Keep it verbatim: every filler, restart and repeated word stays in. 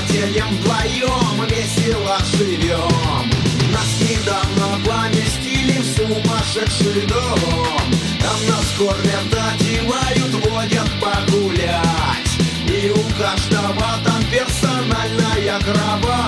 приятелем вдвоем весело живем. Нас недавно поместили в сумасшедший дом. Там нас кормят, одевают, водят погулять. И у каждого там персональная кровать.